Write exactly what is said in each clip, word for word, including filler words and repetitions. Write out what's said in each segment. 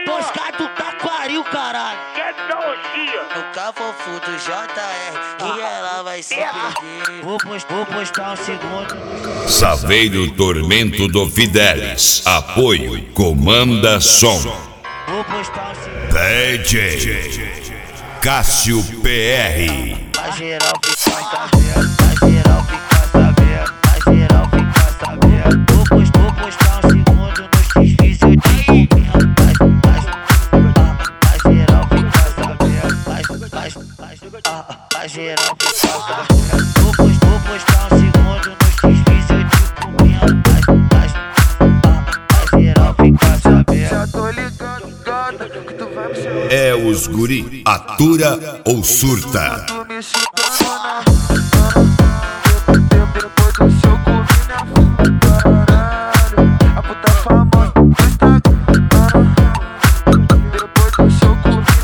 Tosca do Taquaril, caralho. Tecnologia. No cafofo do J R, que ela vai se perder. Vou, post, vou postar um segundo. Saveiro Tormento do Fidelis. Apoio Comanda Som. Vou postar um segundo. D J Cássio P R. A geral fica sabendo, a geral fica sabendo, a geral fica sabendo. Vou, post, vou postar um segundo no X-Vício de comendo. A geral fica sabendo, a geral fica sabendo. Vou, post, vou postar um segundo no X-Vício de comendo. A geral fica sabendo. Já tô ligando, gata, que tu vai me chamar. É os guri, atura ou surta? Tu me chutando na depois do seu comi na caralho. A puta famosa do Instagram. Depois do seu comi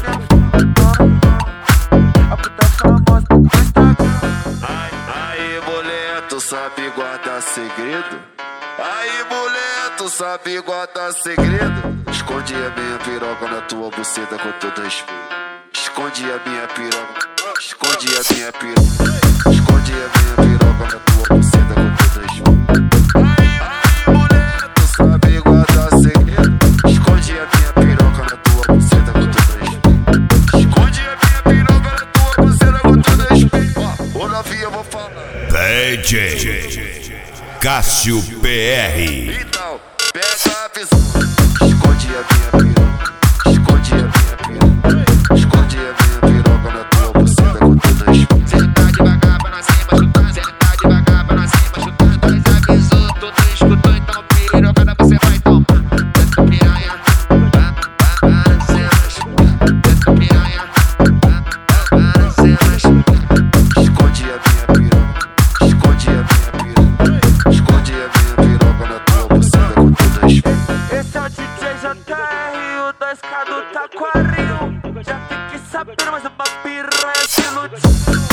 na a puta famosa do Instagram. Ai, aí, mulher, tu sabe guardar segredo? Aí, mulher, tu sabe guardar segredo? Esconde a minha piroca na tua buceta com todo respeito. Esconde a minha piroca, esconde a minha piroca, esconde a minha piroca na tua buceta com todo respeito. Aí, aí, mulher, tu sabe guardar segredo? Esconde a minha piroca na tua buceta com todo respeito. Esconde a minha piroca na tua buceta com todo respeito. Ô, novinha, eu vou falar. D J Cássio P R. Então, pega a visão. Esconde a minha piroca, esconde a minha piroca, esconde a minha piroca na tua buceta com todo respeito. Senta devagar pra nós cima chutar, senta devagar pra nós cima chutar. Nós avisou, tu não escutou, então pirocada você vai tomar. Desce piranha, vá, vá, vá, você vai chutar. Desce piranha, vá, vá, vá, você vai chutar. Esconde a minha piroca, esconde a minha piroca, esconde a minha piroca na tua buceta com todo respeito. Esse é o D J J R, o dois K do Taquaril. Já fique sabendo, mas é uma piranha se iludiu.